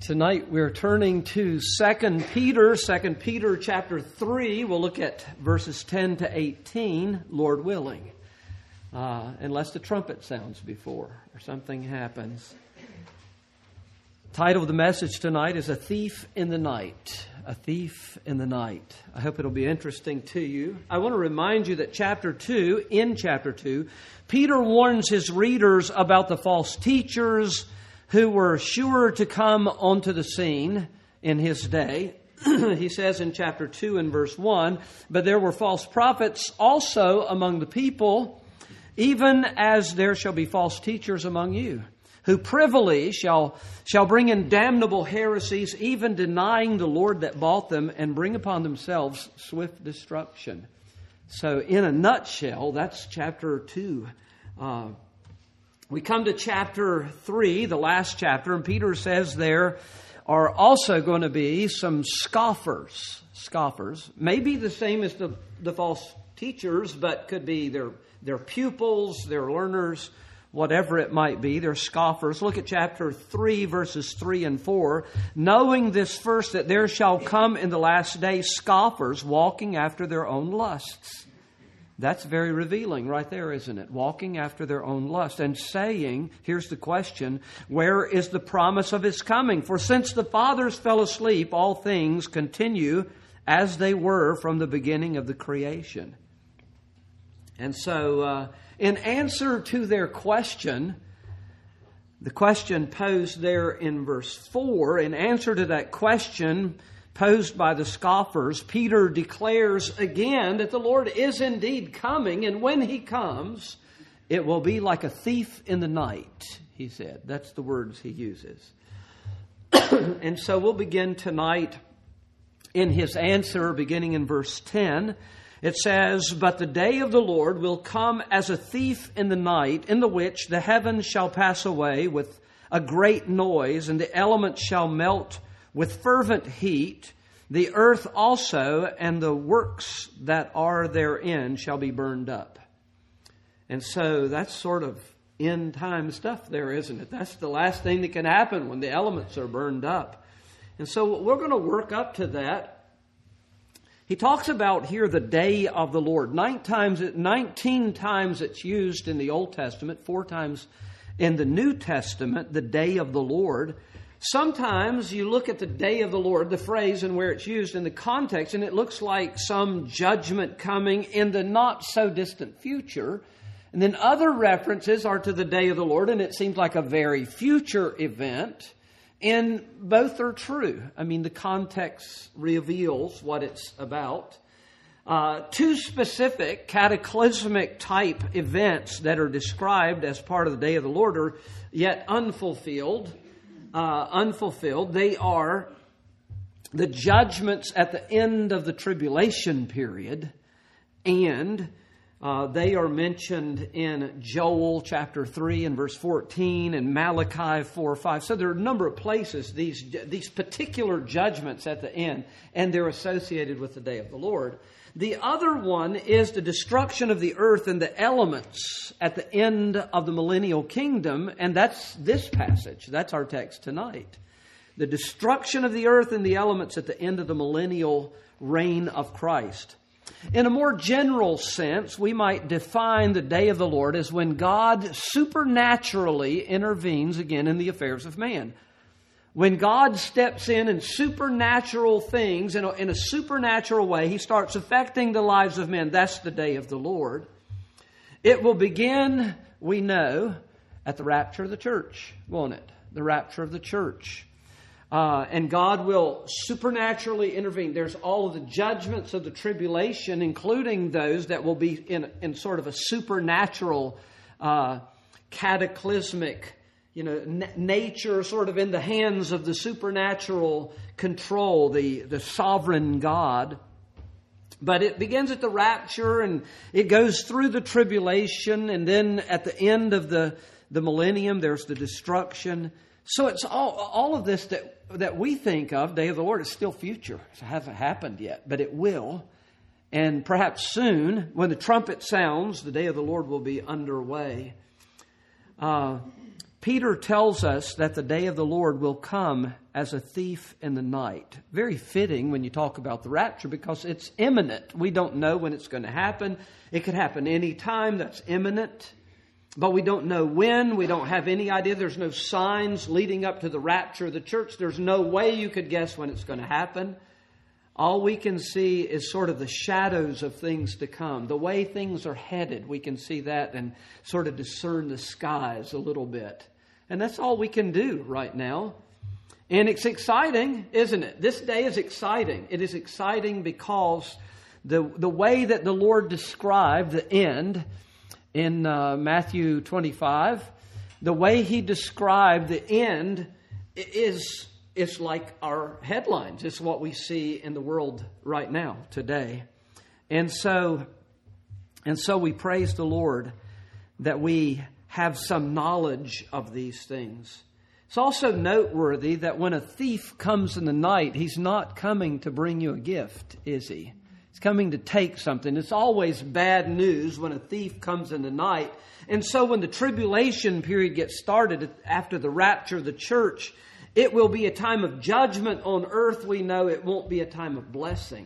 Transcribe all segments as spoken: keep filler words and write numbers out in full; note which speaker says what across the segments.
Speaker 1: Tonight we're turning to Second Peter, Second Peter chapter three. We'll look at verses ten to eighteen, Lord willing. Uh, unless the trumpet sounds before or something happens. Title of the message tonight is A Thief in the Night. A Thief in the Night. I hope it'll be interesting to you. I want to remind you that chapter two, in chapter two, Peter warns his readers about the false teachers who were sure to come onto the scene in his day. He says in chapter two and verse one, "But there were false prophets also among the people, even as there shall be false teachers among you, who privily shall shall bring in damnable heresies, even denying the Lord that bought them, and bring upon themselves swift destruction." So in a nutshell, that's chapter two. Uh, we come to chapter three, the last chapter, and Peter says there are also going to be some scoffers. Scoffers. Maybe the same as the, the false teachers, but could be their, their pupils, their learners, whatever it might be. They're scoffers. Look at chapter three, verses three and four. "Knowing this first, that there shall come in the last days scoffers, walking after their own lusts." That's very revealing right there, isn't it? Walking after their own lust and saying, here's the question, "Where is the promise of His coming? For since the fathers fell asleep, all things continue as they were from the beginning of the creation." And so, uh, in answer to their question, the question posed there in verse four, in answer to that question posed by the scoffers, Peter declares again that the Lord is indeed coming, and when He comes, it will be like a thief in the night, he said. That's the words he uses. And so we'll begin tonight in his answer, beginning in verse ten. It says, "But the day of the Lord will come as a thief in the night, in the which the heavens shall pass away with a great noise, and the elements shall melt with fervent heat. The earth also and the works that are therein shall be burned up." And so that's sort of end time stuff there, isn't it? That's the last thing that can happen when the elements are burned up. And so we're going to work up to that. He talks about here the day of the Lord. Nine times, nineteen times it's used in the Old Testament, four times in the New Testament, the day of the Lord. Sometimes you look at the day of the Lord, the phrase and where it's used in the context, and it looks like some judgment coming in the not so distant future. And then other references are to the day of the Lord, and it seems like a very future event. And both are true. I mean, the context reveals what it's about. Uh, two specific cataclysmic type events that are described as part of the day of the Lord are yet unfulfilled. Uh, unfulfilled. They are the judgments at the end of the tribulation period, and uh, they are mentioned in Joel chapter three and verse fourteen, and Malachi four five. So there are a number of places these these particular judgments at the end, and they're associated with the day of the Lord. The other one is the destruction of the earth and the elements at the end of the millennial kingdom. And that's this passage. That's our text tonight. The destruction of the earth and the elements at the end of the millennial reign of Christ. In a more general sense, we might define the day of the Lord as when God supernaturally intervenes again in the affairs of man. When God steps in and supernatural things, in a, in a supernatural way, He starts affecting the lives of men. That's the day of the Lord. It will begin, we know, at the rapture of the church, won't it? The rapture of the church. Uh, and God will supernaturally intervene. There's all of the judgments of the tribulation, including those that will be in, in sort of a supernatural, uh, cataclysmic You know, n- nature sort of in the hands of the supernatural control, the, the sovereign God. But it begins at the rapture and it goes through the tribulation. And then at the end of the, the millennium, there's the destruction. So it's all, all of this that, that we think of, day of the Lord, is still future. It hasn't happened yet, but it will. And perhaps soon, when the trumpet sounds, the day of the Lord will be underway. Uh, Peter tells us that the day of the Lord will come as a thief in the night. Very fitting when you talk about the rapture because it's imminent. We don't know when it's going to happen. It could happen any time. That's imminent. But we don't know when. We don't have any idea. There's no signs leading up to the rapture of the church. There's no way you could guess when it's going to happen. All we can see is sort of the shadows of things to come. The way things are headed, we can see that and sort of discern the skies a little bit. And that's all we can do right now. And it's exciting, isn't it? This day is exciting. It is exciting because the, the way that the Lord described the end in uh, Matthew twenty-five, the way He described the end is... It's like our headlines. It's what we see in the world right now, today. And so, and so we praise the Lord that we have some knowledge of these things. It's also noteworthy that when a thief comes in the night, he's not coming to bring you a gift, is he? He's coming to take something. It's always bad news when a thief comes in the night. And so when the tribulation period gets started after the rapture of the church, it will be a time of judgment on earth. We know it won't be a time of blessing.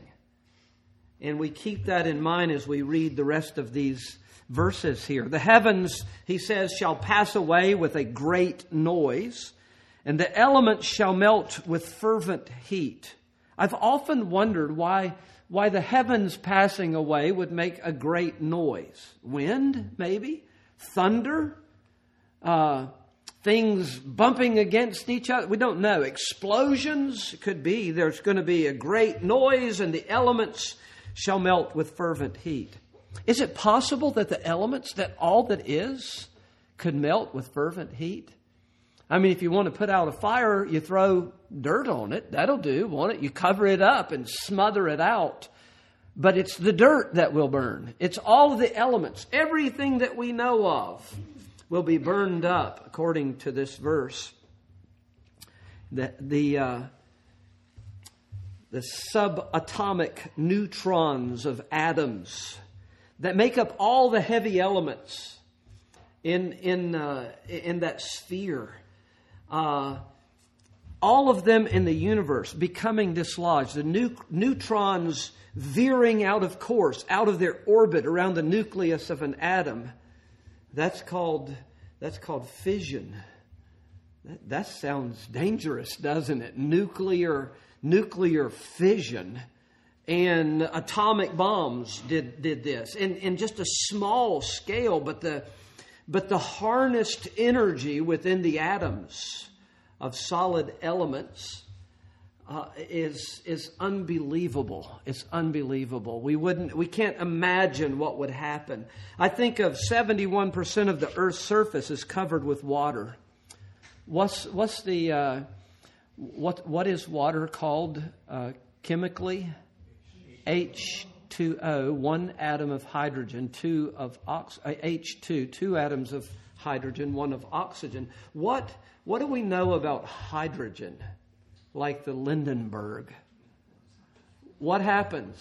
Speaker 1: And we keep that in mind as we read the rest of these verses here. The heavens, he says, shall pass away with a great noise, and the elements shall melt with fervent heat. I've often wondered why, why the heavens passing away would make a great noise. Wind, maybe? Thunder? Uh... Things bumping against each other. We don't know. Explosions could be. There's going to be a great noise and the elements shall melt with fervent heat. Is it possible that the elements, that all that is, could melt with fervent heat? I mean, if you want to put out a fire, you throw dirt on it. That'll do, won't it? You cover it up and smother it out. But it's the dirt that will burn. It's all of the elements. Everything that we know of will be burned up, according to this verse. The the, uh, the subatomic neutrons of atoms that make up all the heavy elements in in uh, in that sphere, uh, all of them in the universe becoming dislodged. The nu- neutrons veering out of course, out of their orbit around the nucleus of an atom. That's called that's called fission. That, that sounds dangerous, doesn't it? Nuclear nuclear fission. And atomic bombs did did this. In in just a small scale, but the but the harnessed energy within the atoms of solid elements Uh, is is unbelievable. It's unbelievable. We wouldn't, we can't imagine what would happen. I think of seventy-one percent of the Earth's surface is covered with water. What's what's the uh, what what is water called uh, chemically? H two O, one atom of hydrogen, two of ox uh, H two, two atoms of hydrogen, one of oxygen. What what do we know about hydrogen? Like the Lindenberg. What happens?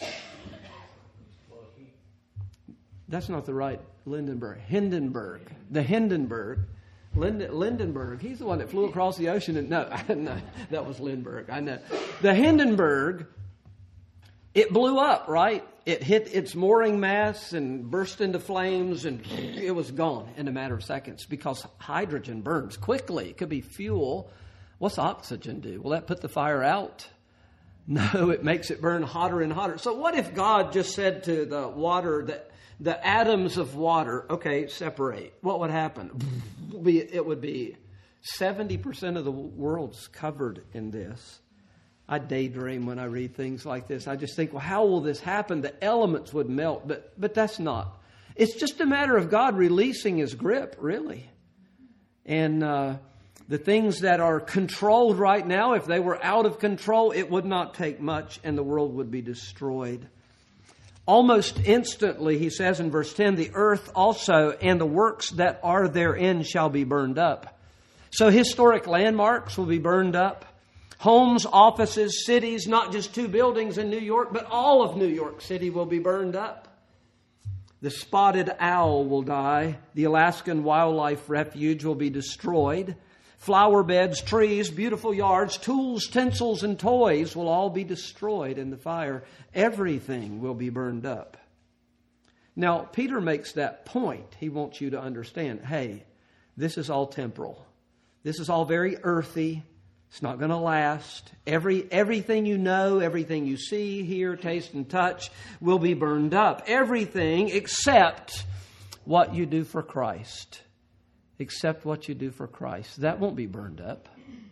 Speaker 1: That's not the right Lindenberg. Hindenburg. The Hindenburg. Lind- Lindenberg. He's the one that flew across the ocean. And no, no, that was Lindbergh. I know. The Hindenburg, it blew up, right? It hit its mooring masts and burst into flames, and it was gone in a matter of seconds because hydrogen burns quickly. It could be fuel. What's oxygen do? Will that put the fire out? No, it makes it burn hotter and hotter. So what if God just said to the water, that the atoms of water, okay, separate? What would happen? It would be seventy percent of the world's covered in this. I daydream when I read things like this. I just think, well, how will this happen? The elements would melt, but but that's not. It's just a matter of God releasing His grip, really. And uh the things that are controlled right now, if they were out of control, it would not take much and the world would be destroyed. Almost instantly, he says in verse ten, the earth also and the works that are therein shall be burned up. So historic landmarks will be burned up. Homes, offices, cities, not just two buildings in New York, but all of New York City will be burned up. The spotted owl will die. The Alaskan Wildlife Refuge will be destroyed. Flower beds, trees, beautiful yards, tools, tinsels, and toys will all be destroyed in the fire. Everything will be burned up. Now, Peter makes that point. He wants you to understand, hey, this is all temporal. This is all very earthy. It's not going to last. Every everything you know, everything you see, hear, taste, and touch will be burned up. Everything except what you do for Christ. Except what you do for Christ. That won't be burned up.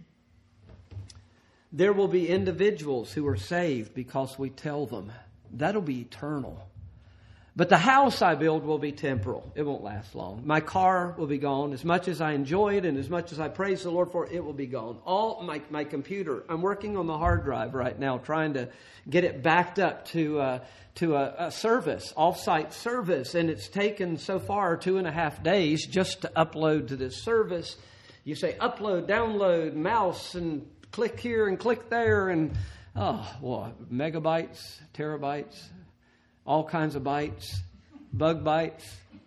Speaker 1: There will be individuals who are saved because we tell them. That'll be eternal. But the house I build will be temporal. It won't last long. My car will be gone. As much as I enjoy it and as much as I praise the Lord for it, it will be gone. All my, my computer, I'm working on the hard drive right now, trying to get it backed up to uh, to a, a service, off-site service. And it's taken so far two and a half days just to upload to this service. You say upload, download, mouse, and click here and click there. And, oh, well, megabytes, terabytes. All kinds of bites, bug bites.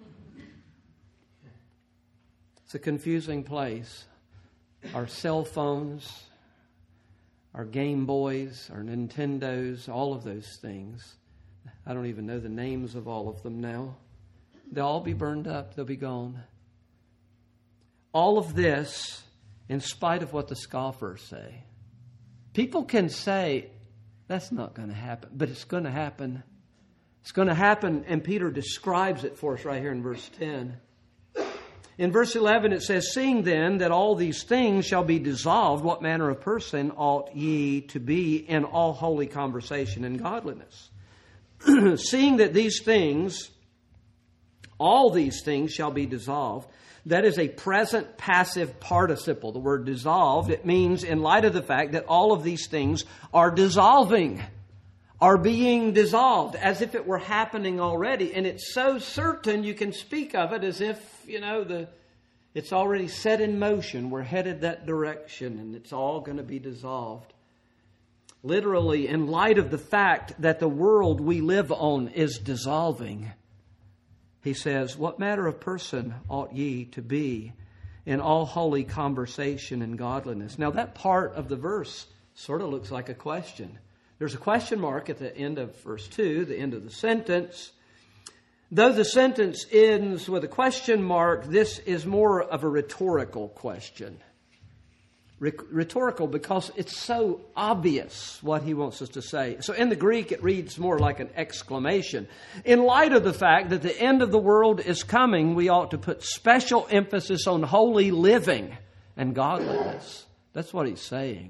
Speaker 1: It's a confusing place. Our cell phones, our Game Boys, our Nintendos, all of those things. I don't even know the names of all of them now. They'll all be burned up. They'll be gone. All of this, in spite of what the scoffers say. People can say, that's not going to happen, but it's going to happen. It's going to happen, and Peter describes it for us right here in verse ten. In verse eleven it says, seeing then that all these things shall be dissolved, what manner of person ought ye to be in all holy conversation and godliness? Seeing that these things, all these things shall be dissolved. That is a present passive participle. The word dissolved, it means in light of the fact that all of these things are dissolving. Are being dissolved as if it were happening already. And it's so certain you can speak of it as if, you know, the it's already set in motion. We're headed that direction and it's all going to be dissolved. Literally, in light of the fact that the world we live on is dissolving, he says, what manner of person ought ye to be in all holy conversation and godliness? Now that part of the verse sort of looks like a question. There's a question mark at the end of verse two, the end of the sentence. Though the sentence ends with a question mark, this is more of a rhetorical question. Rhetorical because it's so obvious what he wants us to say. So in the Greek, it reads more like an exclamation. In light of the fact that the end of the world is coming, we ought to put special emphasis on holy living and godliness. That's what he's saying.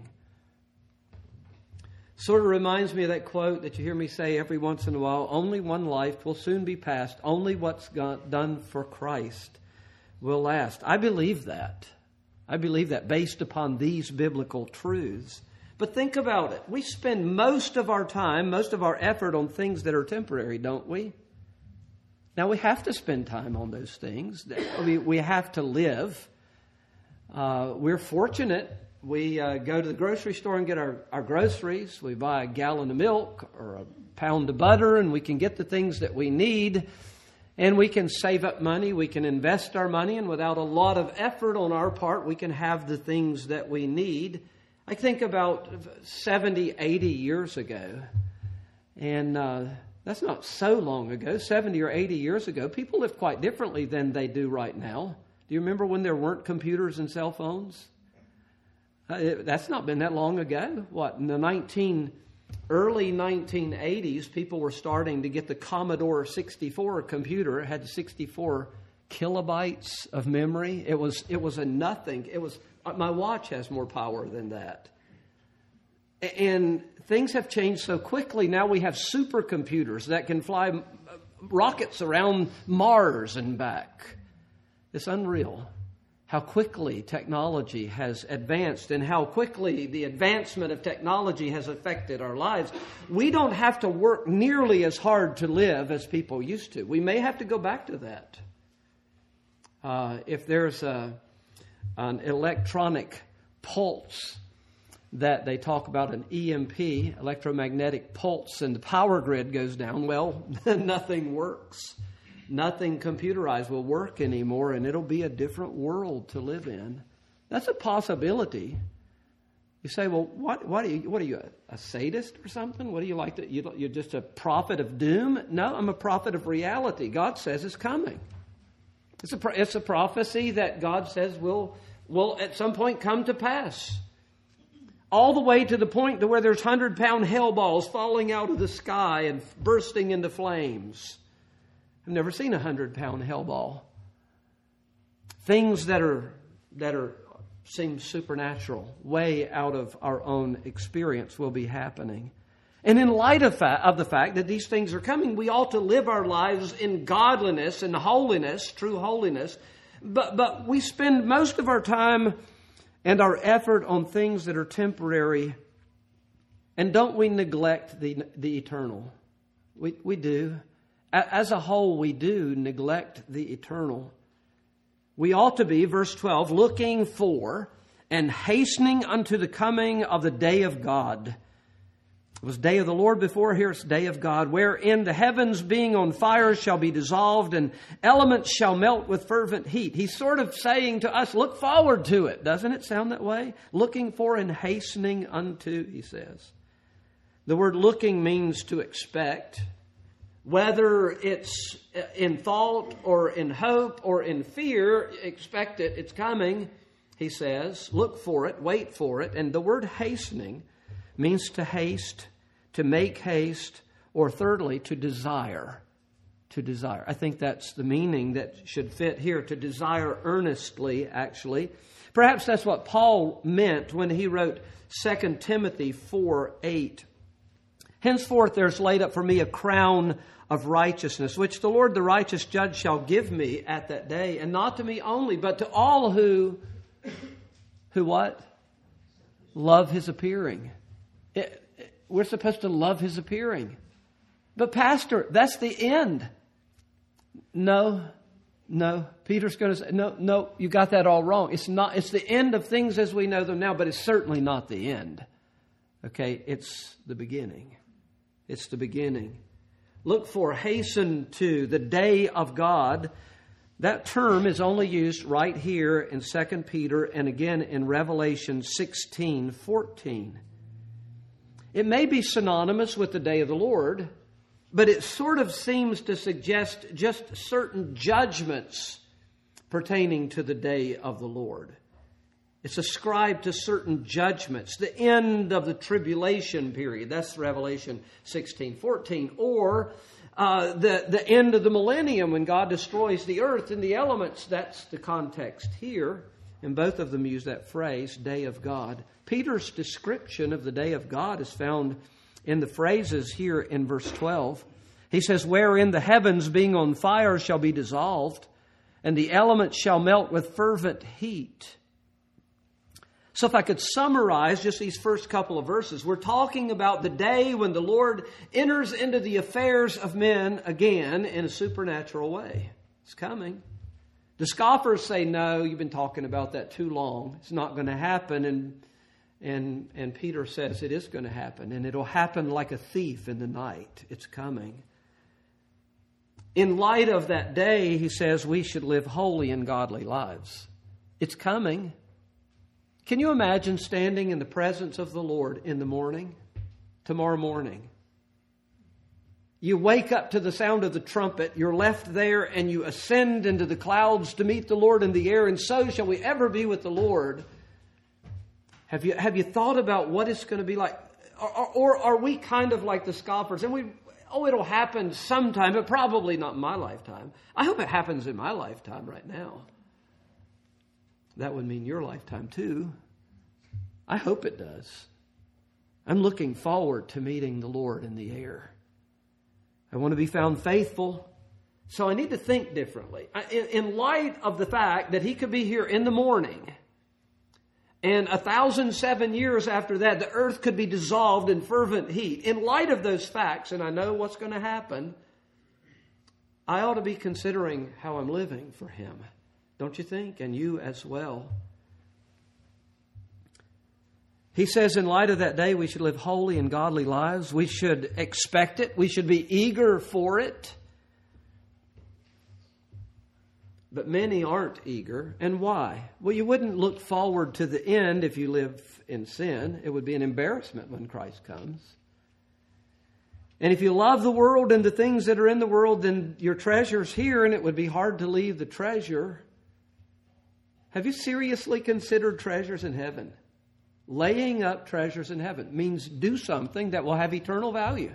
Speaker 1: Sort of reminds me of that quote that you hear me say every once in a while, only one life will soon be passed. Only what's got done for Christ will last. I believe that. I believe that based upon these biblical truths. But think about it. We spend most of our time, most of our effort on things that are temporary, don't we? Now, we have to spend time on those things. We, we have to live. Uh, we're fortunate. We uh, go to the grocery store and get our, our groceries. We buy a gallon of milk or a pound of butter, and we can get the things that we need. And we can save up money. We can invest our money. And without a lot of effort on our part, we can have the things that we need. I think about seventy, eighty years ago. And uh, that's not so long ago. seventy or eighty years ago, people lived quite differently than they do right now. Do you remember when there weren't computers and cell phones? Uh, it, that's not been that long ago. What, in the nineteen, early nineteen eighties, people were starting to get the Commodore sixty-four computer. It had sixty-four kilobytes of memory. It was it was a nothing. It was my watch has more power than that. And things have changed so quickly. Now we have supercomputers that can fly rockets around Mars and back. It's unreal how quickly technology has advanced and how quickly the advancement of technology has affected our lives. We don't have to work nearly as hard to live as people used to. We may have to go back to that. Uh, if there's a, an electronic pulse that they talk about, an E M P, electromagnetic pulse, and the power grid goes down, well, nothing works. Nothing computerized will work anymore, and it'll be a different world to live in. That's a possibility. You say, well, what, what are you, what are you a, a sadist or something? What do you like to, you, you're just a prophet of doom? No, I'm a prophet of reality. God says it's coming. It's a, it's a prophecy that God says will, will at some point come to pass. All the way to the point to where there's hundred-pound hell balls falling out of the sky and bursting into flames. I've never seen a hundred-pound hell ball. Things that are that are seem supernatural, way out of our own experience, will be happening. And in light of, fa- of the fact that these things are coming, we ought to live our lives in godliness and holiness, true holiness. But but we spend most of our time and our effort on things that are temporary. And don't we neglect the the eternal? We we do. As a whole, we do neglect the eternal. We ought to be, verse twelve, looking for and hastening unto the coming of the day of God. It was day of the Lord before, here it's day of God, wherein the heavens being on fire shall be dissolved and elements shall melt with fervent heat. He's sort of saying to us, look forward to it. Doesn't it sound that way? Looking for and hastening unto, he says. The word looking means to expect. Whether it's in thought or in hope or in fear, expect it. It's coming, he says. Look for it, wait for it. And the word hastening means to haste, to make haste, or thirdly, to desire. To desire. I think that's the meaning that should fit here, to desire earnestly, actually. Perhaps that's what Paul meant when he wrote Second Timothy four eight. Henceforth there's laid up for me a crown of righteousness, which the Lord the righteous judge shall give me at that day, and not to me only, but to all who, who what? Love his appearing. It, it, we're supposed to love his appearing. But Pastor, that's the end. No, no. Peter's going to say, no, no, you got that all wrong. It's not, it's the end of things as we know them now, but it's certainly not the end. Okay, it's the beginning. It's the beginning. Look for, hasten to the day of God. That term is only used right here in Second Peter and again in Revelation sixteen fourteen. It may be synonymous with the day of the Lord, but it sort of seems to suggest just certain judgments pertaining to the day of the Lord. It's ascribed to certain judgments, the end of the tribulation period. That's Revelation sixteen fourteen. Or uh, the, the end of the millennium when God destroys the earth and the elements. That's the context here. And both of them use that phrase, day of God. Peter's description of the day of God is found in the phrases here in verse twelve. He says, wherein the heavens being on fire shall be dissolved, and the elements shall melt with fervent heat. So if I could summarize just these first couple of verses, we're talking about the day when the Lord enters into the affairs of men again in a supernatural way. It's coming. The scoffers say, no, you've been talking about that too long. It's not going to happen. And, and, and Peter says it is going to happen. And it'll happen like a thief in the night. It's coming. In light of that day, he says we should live holy and godly lives. It's coming. Can you imagine standing in the presence of the Lord in the morning, tomorrow morning? You wake up to the sound of the trumpet, you're left there, and you ascend into the clouds to meet the Lord in the air, and so shall we ever be with the Lord. Have you, have you thought about what it's going to be like? Or, or are we kind of like the scoffers? And we, oh, it'll happen sometime, but probably not in my lifetime. I hope it happens in my lifetime right now. That would mean your lifetime too. I hope it does. I'm looking forward to meeting the Lord in the air. I want to be found faithful. So I need to think differently. In, in light of the fact that he could be here in the morning, and a thousand seven years after that, the earth could be dissolved in fervent heat. In light of those facts, and I know what's going to happen, I ought to be considering how I'm living for him. Don't you think? And you as well. He says in light of that day, we should live holy and godly lives. We should expect it. We should be eager for it. but many aren't eager. And why? Well, you wouldn't look forward to the end if you live in sin. It would be an embarrassment when Christ comes. And if you love the world and the things that are in the world, then your treasure's here, and it would be hard to leave the treasure. Have you seriously considered treasures in heaven? Laying up treasures in heaven means do something that will have eternal value.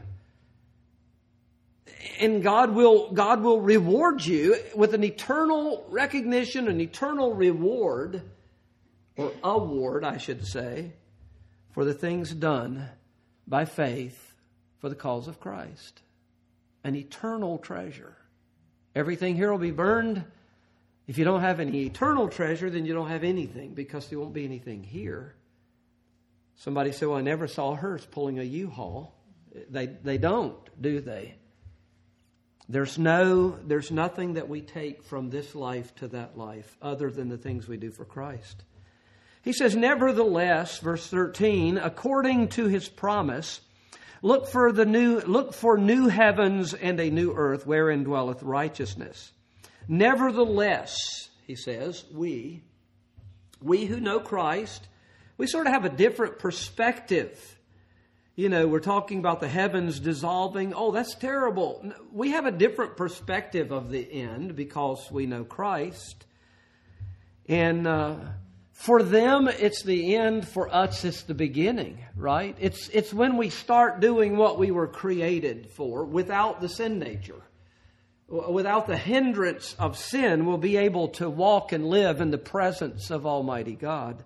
Speaker 1: And God will, God will reward you with an eternal recognition, an eternal reward, or award, I should say, for the things done by faith for the cause of Christ. An eternal treasure. Everything here will be burned. If you don't have any eternal treasure, then you don't have anything, because there won't be anything here. Somebody said, well, I never saw a hearse pulling a U-Haul. They, they don't, do they? There's no, there's nothing that we take from this life to that life other than the things we do for Christ. He says, nevertheless, verse thirteen, according to his promise, look for the new, look for new heavens and a new earth wherein dwelleth righteousness. Nevertheless, he says, we, we who know Christ, we sort of have a different perspective. You know, we're talking about the heavens dissolving. Oh, that's terrible. We have a different perspective of the end because we know Christ. And uh, for them, it's the end. For us, it's the beginning, right? It's, it's when we start doing what we were created for without the sin nature. Without the hindrance of sin, we'll be able to walk and live in the presence of Almighty God.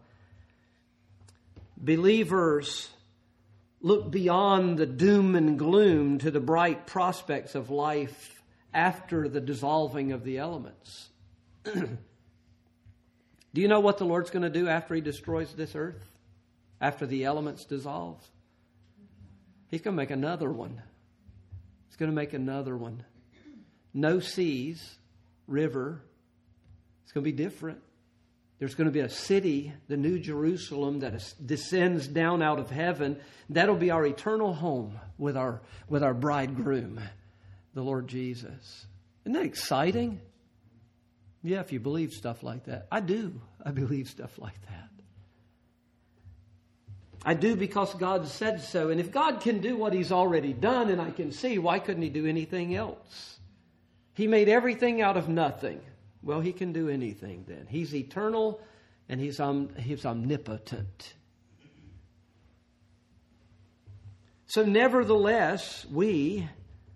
Speaker 1: Believers look beyond the doom and gloom to the bright prospects of life after the dissolving of the elements. Do you know what the Lord's going to do after He destroys this earth? After the elements dissolve? He's going to make another one. He's going to make another one. No seas, river. It's going to be different. There's going to be a city, the New Jerusalem, that is, descends down out of heaven. That'll be our eternal home with our with our bridegroom, the Lord Jesus. Isn't that exciting? Yeah, if you believe stuff like that. I do. I believe stuff like that. I do because God said so. And if God can do what He's already done, and I can see, why couldn't He do anything else? He made everything out of nothing. Well, He can do anything then. He's eternal and He's, om- he's omnipotent. So nevertheless, we,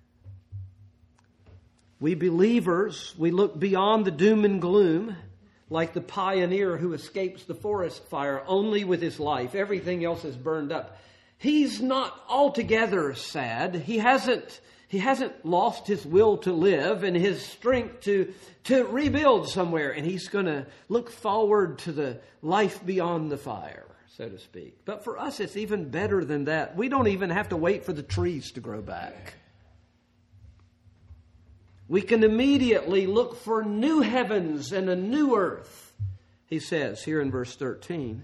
Speaker 1: we believers, we look beyond the doom and gloom, like the pioneer who escapes the forest fire only with his life. Everything else is burned up. He's not altogether sad. He hasn't... He hasn't lost his will to live and his strength to, to rebuild somewhere. And he's going to look forward to the life beyond the fire, so to speak. But for us, it's even better than that. We don't even have to wait for the trees to grow back. We can immediately look for new heavens and a new earth, he says here in verse thirteen.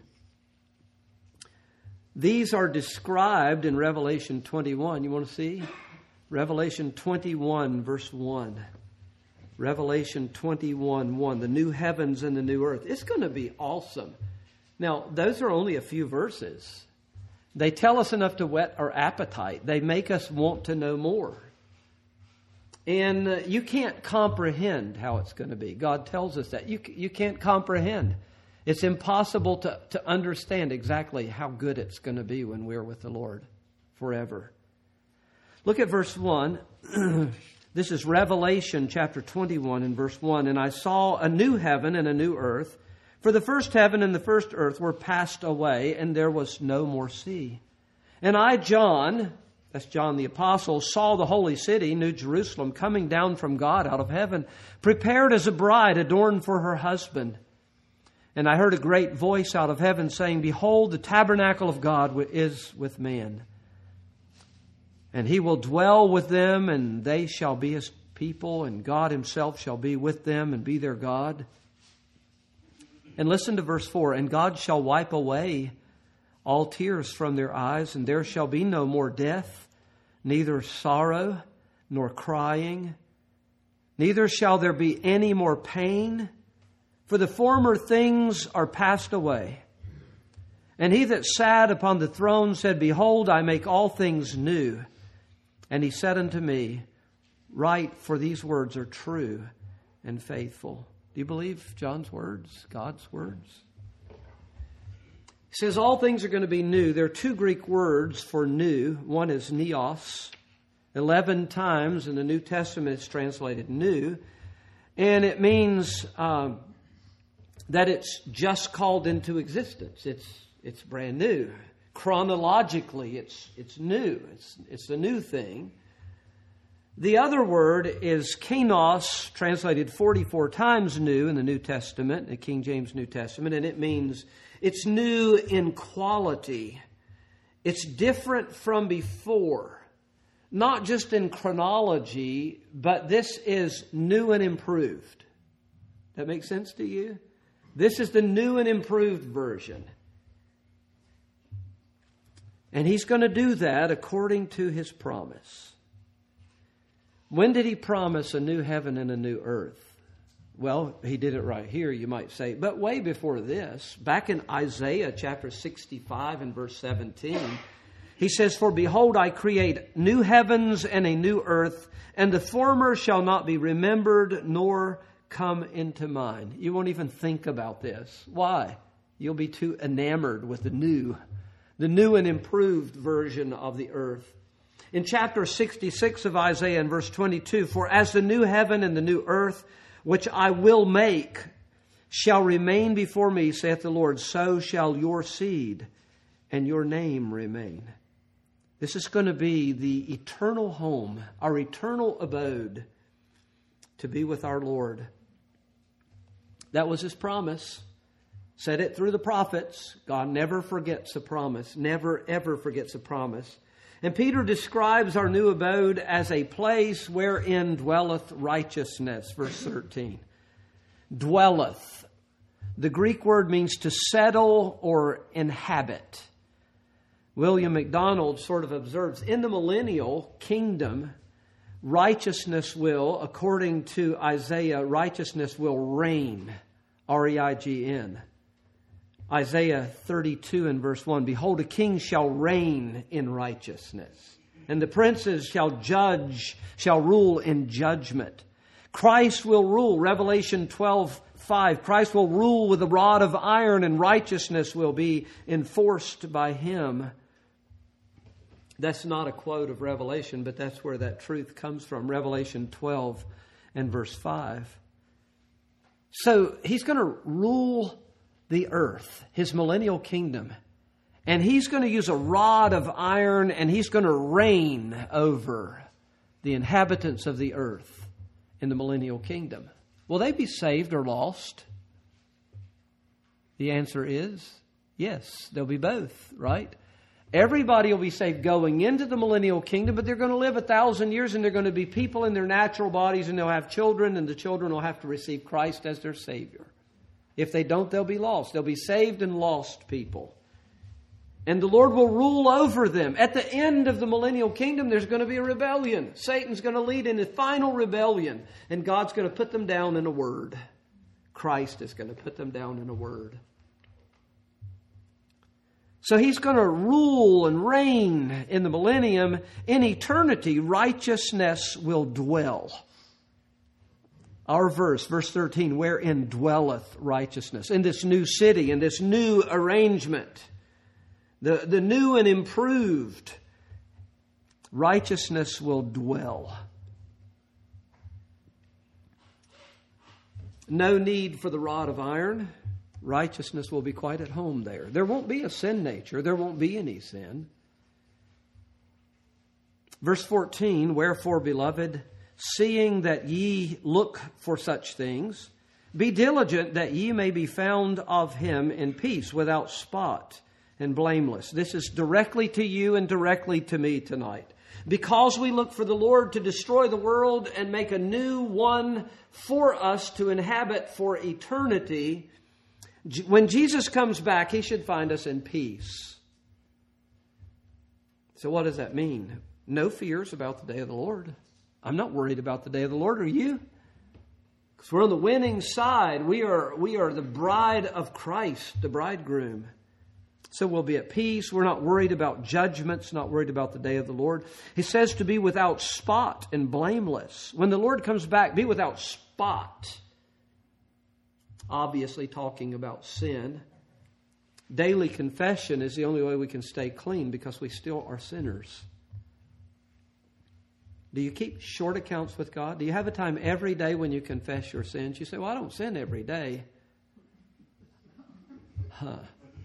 Speaker 1: These are described in Revelation twenty-one. You want to see? Revelation twenty-one, verse one. Revelation twenty-one, one. The new heavens and the new earth. It's going to be awesome. Now, those are only a few verses. They tell us enough to whet our appetite. They make us want to know more. And uh, you can't comprehend how it's going to be. God tells us that. You, you can't comprehend. It's impossible to, to understand exactly how good it's going to be when we're with the Lord forever. Look at verse one. This is Revelation chapter twenty-one and verse one. And I saw a new heaven and a new earth. For the first heaven and the first earth were passed away, and there was no more sea. And I, John, that's John the Apostle, saw the holy city, New Jerusalem, coming down from God out of heaven, prepared as a bride adorned for her husband. And I heard a great voice out of heaven saying, Behold, the tabernacle of God is with man. And He will dwell with them, and they shall be His people, and God Himself shall be with them and be their God. And listen to verse four. And God shall wipe away all tears from their eyes, and there shall be no more death, neither sorrow, nor crying, neither shall there be any more pain, for the former things are passed away. And he that sat upon the throne said, Behold, I make all things new. And he said unto me, Write, for these words are true and faithful. Do you believe John's words, God's words? He says all things are going to be new. There are two Greek words for new. One is neos. Eleven times in the New Testament it's translated new. And it means um, that it's just called into existence. It's it's brand new. Chronologically, it's it's new. It's it's a new thing. The other word is kainos, translated forty-four times new in the New Testament, the King James New Testament, and it means it's new in quality. It's different from before. Not just in chronology, but this is new and improved. That makes sense to you? This is the new and improved version. And He's going to do that according to His promise. When did He promise a new heaven and a new earth? Well, He did it right here, you might say. But way before this, back in Isaiah chapter sixty-five and verse seventeen, He says, For behold, I create new heavens and a new earth, and the former shall not be remembered nor come into mind. You won't even think about this. Why? You'll be too enamored with the new, the new and improved version of the earth. In chapter sixty-six of Isaiah in verse twenty-two, For as the new heaven and the new earth, which I will make, shall remain before me, saith the Lord, so shall your seed and your name remain. This is going to be the eternal home, our eternal abode, to be with our Lord. That was His promise. Said it through the prophets. God never forgets a promise. Never, ever forgets a promise. And Peter describes our new abode as a place wherein dwelleth righteousness. Verse thirteen. Dwelleth. The Greek word means to settle or inhabit. William MacDonald sort of observes, in the millennial kingdom, righteousness will, according to Isaiah, righteousness will reign. R E I G N. Isaiah thirty-two and verse one, Behold, a king shall reign in righteousness, and the princes shall judge, shall rule in judgment. Christ will rule, Revelation twelve five. Christ will rule with a rod of iron, and righteousness will be enforced by Him. That's not a quote of Revelation, but that's where that truth comes from. Revelation twelve and verse five. So He's going to rule the earth, His millennial kingdom. And He's going to use a rod of iron, and He's going to reign over the inhabitants of the earth in the millennial kingdom. Will they be saved or lost? The answer is yes, they'll be both, right? Everybody will be saved going into the millennial kingdom, but they're going to live a thousand years, and they're going to be people in their natural bodies, and they'll have children, and the children will have to receive Christ as their Savior. If they don't, they'll be lost. They'll be saved and lost people. And the Lord will rule over them. At the end of the millennial kingdom, there's going to be a rebellion. Satan's going to lead in a final rebellion, and God's going to put them down in a word. Christ is going to put them down in a word. So He's going to rule and reign in the millennium. In eternity, righteousness will dwell. Our verse, verse thirteen, wherein dwelleth righteousness. In this new city, in this new arrangement, the, the new and improved, righteousness will dwell. No need for the rod of iron. Righteousness will be quite at home there. There won't be a sin nature. There won't be any sin. Verse fourteen, wherefore, beloved, seeing that ye look for such things, be diligent that ye may be found of Him in peace, without spot and blameless. This is directly to you and directly to me tonight. Because we look for the Lord to destroy the world and make a new one for us to inhabit for eternity, when Jesus comes back, He should find us in peace. So what does that mean? No fears about the day of the Lord. I'm not worried about the day of the Lord. Are you? So we're on the winning side. We are, we are the bride of Christ, the bridegroom. So we'll be at peace. We're not worried about judgments, not worried about the day of the Lord. He says to be without spot and blameless. When the Lord comes back, be without spot. Obviously talking about sin. Daily confession is the only way we can stay clean because we still are sinners. Do you keep short accounts with God? Do you have a time every day when you confess your sins? You say, well, I don't sin every day. Huh.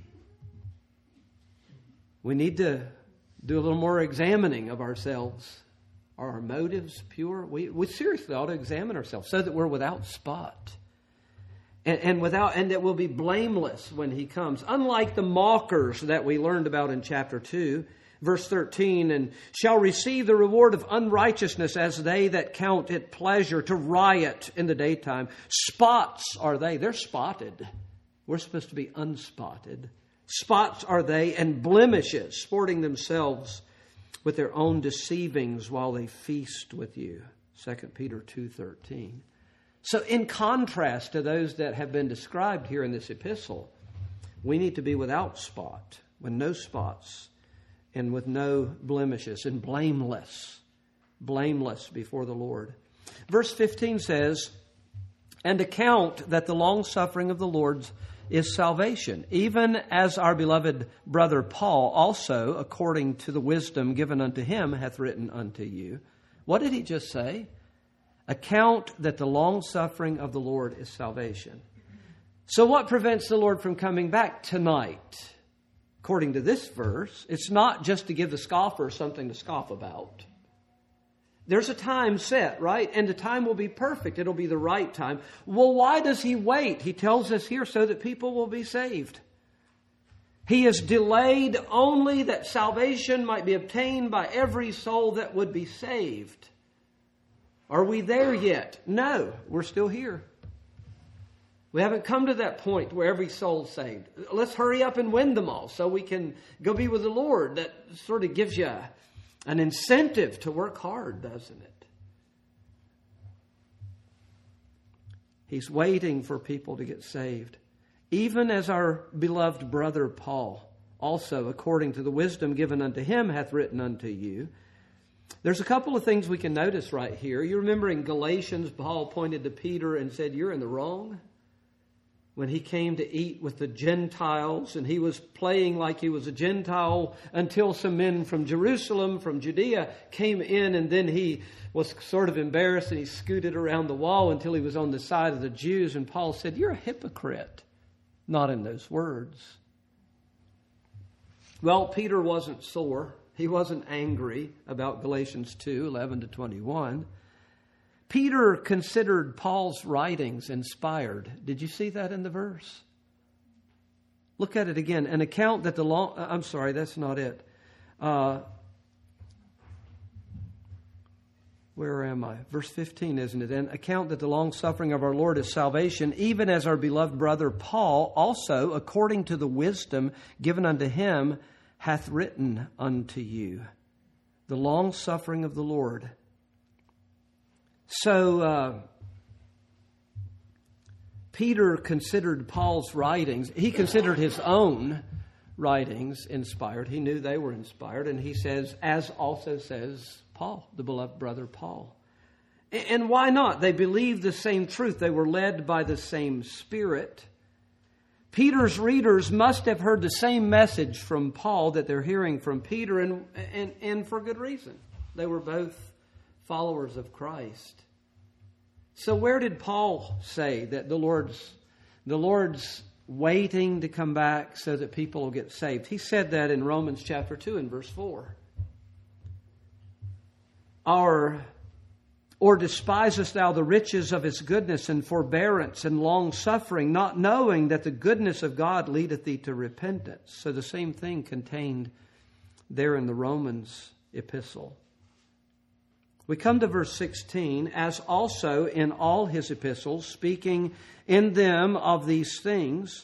Speaker 1: We need to do a little more examining of ourselves. Are our motives pure? We, we seriously ought to examine ourselves so that we're without spot. And, and without, and that we'll be blameless when He comes. Unlike the mockers that we learned about in chapter two, verse thirteen, and shall receive the reward of unrighteousness as they that count it pleasure to riot in the daytime. Spots are they. They're spotted. We're supposed to be unspotted. Spots are they, and blemishes, sporting themselves with their own deceivings while they feast with you. Second Peter two thirteen. So in contrast to those that have been described here in this epistle, we need to be without spot, with no spots, and with no blemishes, and blameless, blameless before the Lord. Verse fifteen says, and account that the long suffering of the Lord's is salvation, even as our beloved brother Paul also, according to the wisdom given unto him, hath written unto you. What did he just say? Account that the long suffering of the Lord is salvation. So what prevents the Lord from coming back tonight? According to this verse, it's not just to give the scoffer something to scoff about. There's a time set, right? And the time will be perfect. It'll be the right time. Well, why does He wait? He tells us here so that people will be saved. He is delayed only that salvation might be obtained by every soul that would be saved. Are we there yet? No, we're still here. We haven't come to that point where every soul's saved. Let's hurry up and win them all so we can go be with the Lord. That sort of gives you an incentive to work hard, doesn't it? He's waiting for people to get saved. Even as our beloved brother Paul, also according to the wisdom given unto him, hath written unto you. There's a couple of things we can notice right here. You remember in Galatians, Paul pointed to Peter and said, you're in the wrong. When he came to eat with the Gentiles, and he was playing like he was a Gentile until some men from Jerusalem, from Judea, came in, and then he was sort of embarrassed and he scooted around the wall until he was on the side of the Jews. And Paul said, you're a hypocrite. Not in those words. Well, Peter wasn't sore. He wasn't angry about Galatians two, eleven to twenty-one. Peter considered Paul's writings inspired. Did you see that in the verse? Look at it again. An account that the long... I'm sorry, that's not it. Uh, where am I? Verse fifteen, isn't it? An account that the long suffering of our Lord is salvation, even as our beloved brother Paul also, according to the wisdom given unto him, hath written unto you. The long suffering of the Lord. So, uh, Peter considered Paul's writings. He considered his own writings inspired. He knew they were inspired. And he says, as also says Paul, the beloved brother Paul. And why not? They believed the same truth. They were led by the same Spirit. Peter's readers must have heard the same message from Paul that they're hearing from Peter, and, and, and for good reason. They were both followers of Christ. So where did Paul say that the Lord's the Lord's waiting to come back so that people will get saved? He said that in Romans chapter two and verse four. Our Or despisest thou the riches of His goodness and forbearance and long suffering, not knowing that the goodness of God leadeth thee to repentance? So the same thing contained there in the Romans epistle. We come to verse sixteen, as also in all his epistles, speaking in them of these things.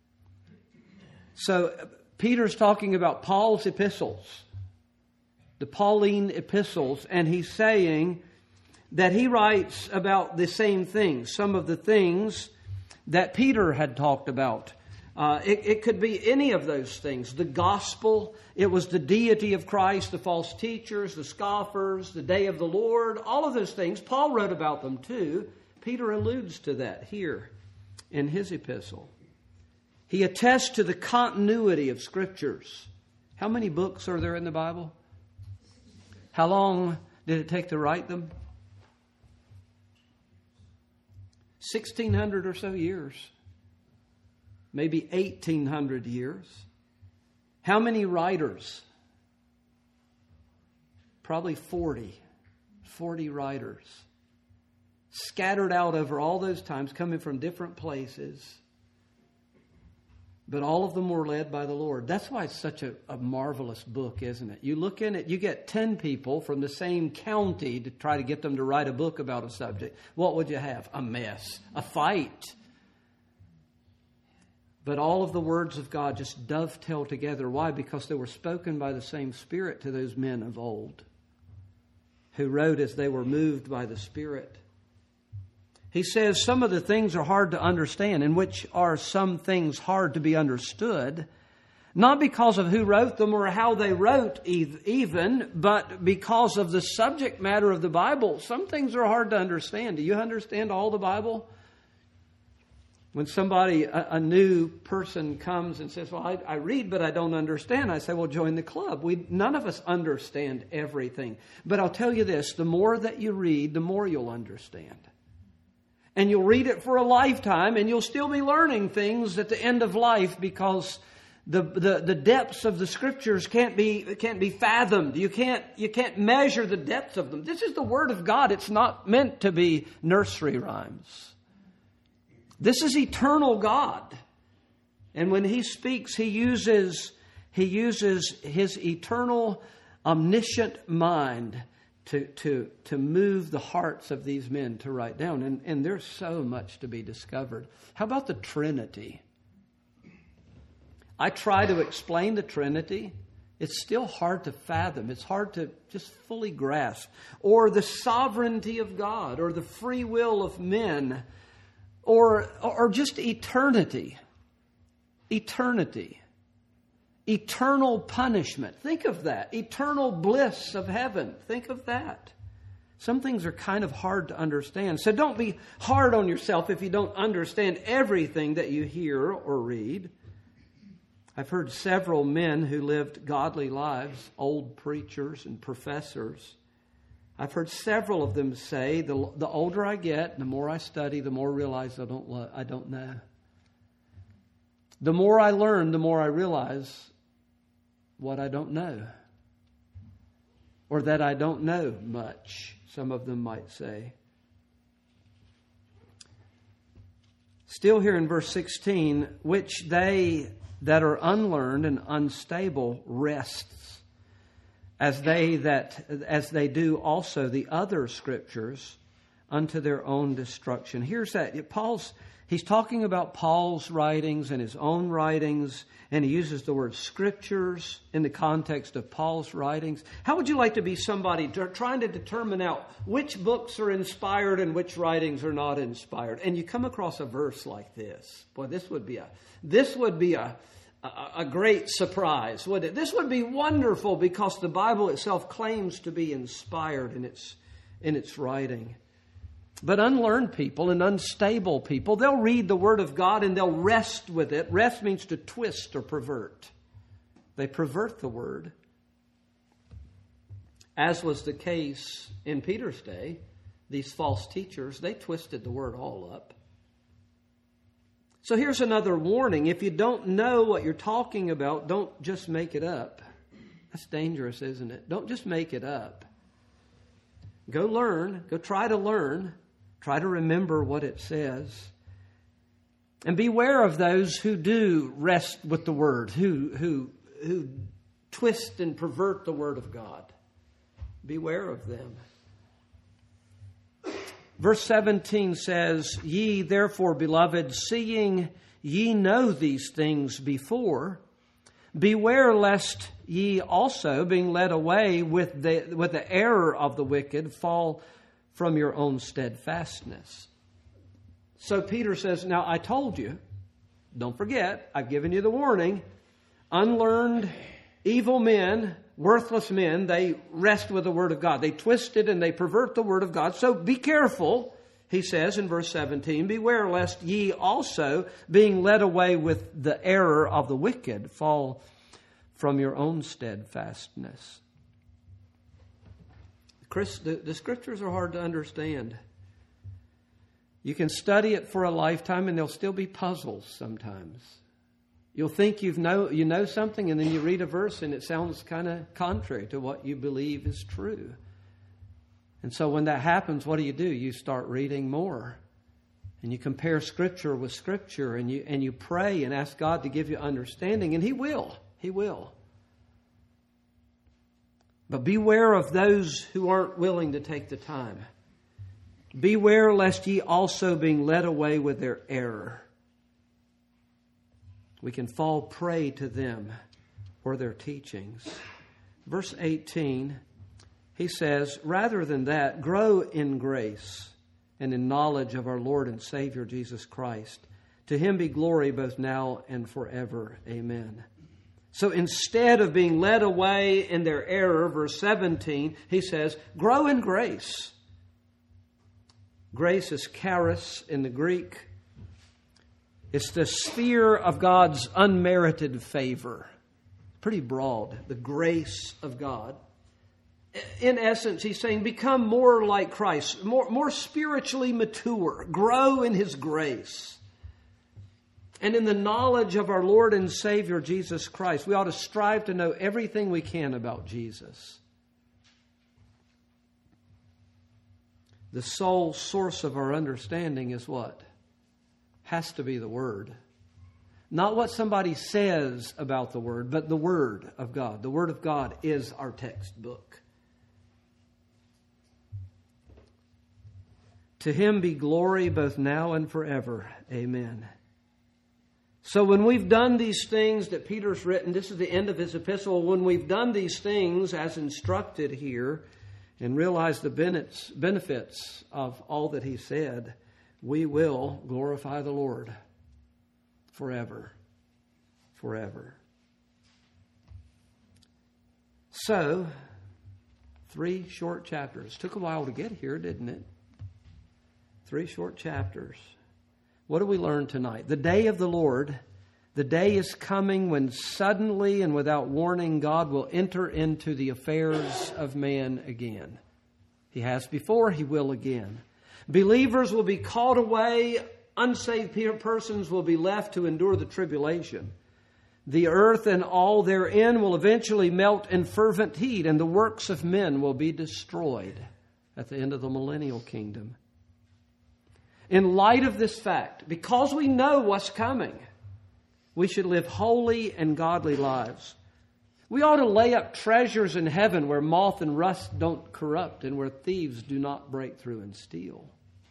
Speaker 1: So Peter's talking about Paul's epistles, the Pauline epistles, and he's saying that he writes about the same things, some of the things that Peter had talked about. Uh, it, it could be any of those things. The gospel, it was the deity of Christ, the false teachers, the scoffers, the day of the Lord, all of those things. Paul wrote about them too. Peter alludes to that here in his epistle. He attests to the continuity of Scriptures. How many books are there in the Bible? How long did it take to write them? sixteen hundred or so years. Maybe eighteen hundred years. How many writers? Probably forty. forty writers. Scattered out over all those times, coming from different places. But all of them were led by the Lord. That's why it's such a, a marvelous book, isn't it? You look in it, you get ten people from the same county to try to get them to write a book about a subject. What would you have? A mess. A fight. But all of the words of God just dovetail together. Why? Because they were spoken by the same Spirit to those men of old who wrote as they were moved by the Spirit. He says some of the things are hard to understand, in which are some things hard to be understood, not because of who wrote them or how they wrote even, but because of the subject matter of the Bible. Some things are hard to understand. Do you understand all the Bible? When somebody, a, a new person comes and says, well, I, I read, but I don't understand. I say, well, join the club. We None of us understand everything. But I'll tell you this, the more that you read, the more you'll understand. And you'll read it for a lifetime, and you'll still be learning things at the end of life, because the the, the depths of the Scriptures can't be can't be fathomed. You can't you can't measure the depths of them. This is the Word of God. It's not meant to be nursery rhymes. This is eternal God, and when He speaks, He uses He uses His eternal, omniscient mind To, to, to move the hearts of these men to write down. And, and there's so much to be discovered. How about the Trinity? I try to explain the Trinity. It's still hard to fathom. It's hard to just fully grasp. Or the sovereignty of God, or the free will of men, or, or just eternity. Eternity. Eternal punishment. Think of that. Eternal bliss of heaven. Think of that. Some things are kind of hard to understand. So don't be hard on yourself if you don't understand everything that you hear or read. I've heard several men who lived godly lives, old preachers and professors. I've heard several of them say, the, the older I get, the more I study, the more I realize I don't, I don't know. The more I learn, the more I realize what I don't know. Or that I don't know much, some of them might say. Still here in verse sixteen, which they that are unlearned and unstable rests, as they that as they do also the other Scriptures unto their own destruction. Here's that. Paul's He's talking about Paul's writings and his own writings, and he uses the word Scriptures in the context of Paul's writings. How would you like to be somebody trying to determine out which books are inspired and which writings are not inspired? And you come across a verse like this. Boy, this would be a this would be a a, a great surprise, wouldn't it? This would be wonderful, because the Bible itself claims to be inspired in its in its writing. But unlearned people and unstable people, they'll read the Word of God and they'll rest with it. Rest means to twist or pervert. They pervert the Word. As was the case in Peter's day, these false teachers, they twisted the Word all up. So here's another warning. If you don't know what you're talking about, don't just make it up. That's dangerous, isn't it? Don't just make it up. Go learn. Go try to learn. Try to remember what it says. And beware of those who do rest with the Word, who, who, who twist and pervert the Word of God. Beware of them. Verse seventeen says, Ye therefore, beloved, seeing ye know these things before, beware lest ye also, being led away with the, with the error of the wicked, fall from your own steadfastness. So Peter says, now I told you, don't forget, I've given you the warning. Unlearned, evil men, worthless men, they rest with the Word of God. They twist it and they pervert the Word of God. So be careful, he says in verse seventeen, beware lest ye also, being led away with the error of the wicked, fall from your own steadfastness. Chris, the, the Scriptures are hard to understand. You can study it for a lifetime and there'll still be puzzles sometimes. You'll think you've know, you know something and then you read a verse and it sounds kind of contrary to what you believe is true. And so when that happens, what do you do? You start reading more. And you compare Scripture with Scripture and you, and you pray and ask God to give you understanding. And He will. He will. But beware of those who aren't willing to take the time. Beware lest ye also being led away with their error. We can fall prey to them or their teachings. Verse eighteen, he says, rather than that, grow in grace and in knowledge of our Lord and Savior Jesus Christ. To Him be glory both now and forever. Amen. So instead of being led away in their error, verse seventeen, he says, grow in grace. Grace is charis in the Greek. It's the sphere of God's unmerited favor. Pretty broad, the grace of God. In essence, he's saying, become more like Christ, more, more spiritually mature, grow in His grace. And in the knowledge of our Lord and Savior, Jesus Christ, we ought to strive to know everything we can about Jesus. The sole source of our understanding is what? Has to be the Word. Not what somebody says about the Word, but the Word of God. The Word of God is our textbook. To Him be glory both now and forever. Amen. So when we've done these things that Peter's written, this is the end of his epistle, when we've done these things as instructed here and realize the benefits of all that he said, we will glorify the Lord forever, forever. So, three short chapters. Took a while to get here, didn't it? Three short chapters. What do we learn tonight? The day of the Lord, the day is coming when suddenly and without warning God will enter into the affairs of man again. He has before, He will again. Believers will be called away. Unsaved persons will be left to endure the tribulation. The earth and all therein will eventually melt in fervent heat, and the works of men will be destroyed at the end of the millennial kingdom. In light of this fact, because we know what's coming, we should live holy and godly lives. We ought to lay up treasures in heaven where moth and rust don't corrupt and where thieves do not break through and steal.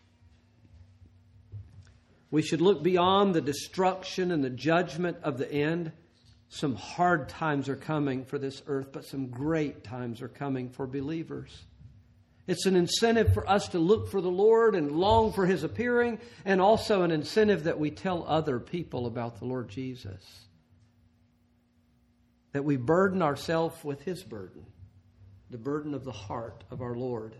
Speaker 1: We should look beyond the destruction and the judgment of the end. Some hard times are coming for this earth, but some great times are coming for believers. It's an incentive for us to look for the Lord and long for His appearing, and also an incentive that we tell other people about the Lord Jesus. That we burden ourselves with His burden, the burden of the heart of our Lord.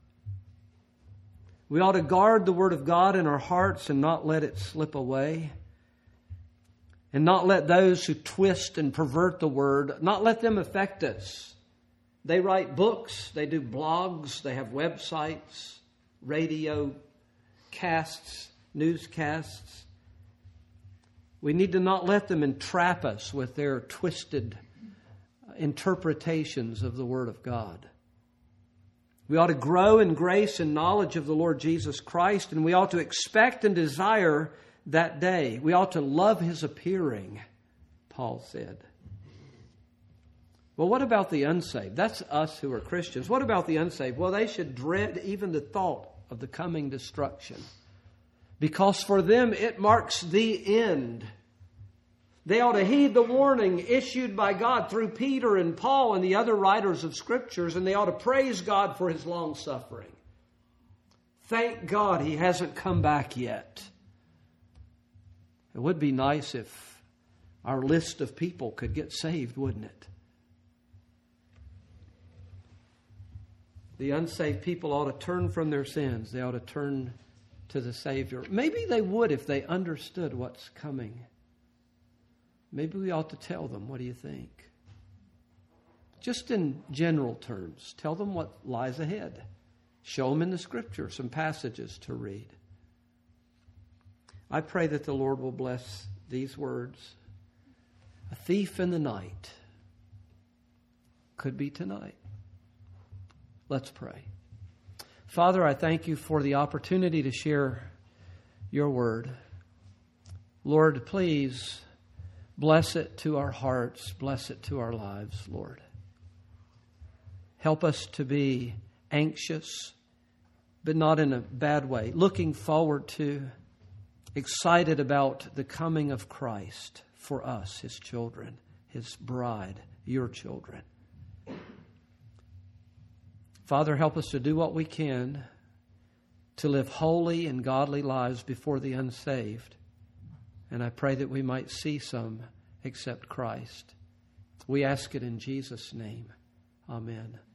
Speaker 1: We ought to guard the Word of God in our hearts and not let it slip away. And not let those who twist and pervert the Word, not let them affect us. They write books, they do blogs, they have websites, radio casts, newscasts. We need to not let them entrap us with their twisted interpretations of the Word of God. We ought to grow in grace and knowledge of the Lord Jesus Christ, and we ought to expect and desire that day. We ought to love His appearing, Paul said. Well, what about the unsaved? That's us who are Christians. What about the unsaved? Well, they should dread even the thought of the coming destruction, because for them it marks the end. They ought to heed the warning issued by God through Peter and Paul and the other writers of Scriptures, and they ought to praise God for His long suffering. Thank God He hasn't come back yet. It would be nice if our list of people could get saved, wouldn't it? The unsaved people ought to turn from their sins. They ought to turn to the Savior. Maybe they would if they understood what's coming. Maybe we ought to tell them. What do you think? Just in general terms, tell them what lies ahead. Show them in the Scripture some passages to read. I pray that the Lord will bless these words. A thief in the night. Could be tonight. Let's pray. Father, I thank you for the opportunity to share your word. Lord, please bless it to our hearts. Bless it to our lives, Lord. Help us to be anxious, but not in a bad way. Looking forward to, excited about the coming of Christ for us, His children, His bride, your children. Father, help us to do what we can to live holy and godly lives before the unsaved. And I pray that we might see some accept Christ. We ask it in Jesus' name. Amen.